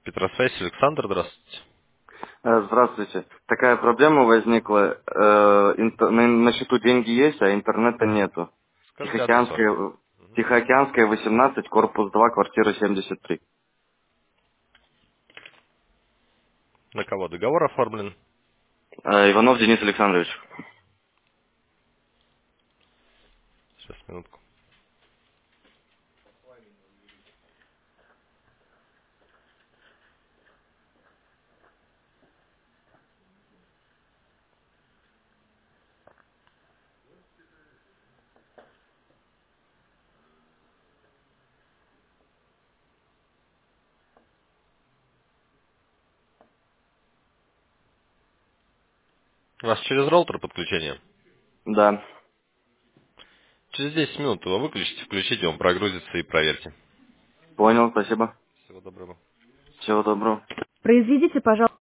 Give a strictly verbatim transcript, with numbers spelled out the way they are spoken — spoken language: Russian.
Петросвязь, Александр, здравствуйте. Э, Здравствуйте. Такая проблема возникла. э, интер- На на счету деньги есть, а интернета нету. Скажите адрес ваш. Тихоокеанская, Тихоокеанская, восемнадцать, корпус два, квартира семьдесят три. На кого договор оформлен? Э, Иванов Денис Александрович. Сейчас, минутку. У вас через роутер подключение? Да. Через десять минут его выключите, включите, он прогрузится и проверьте. Понял, спасибо. Всего доброго. Всего доброго. Произведите, пожалуйста.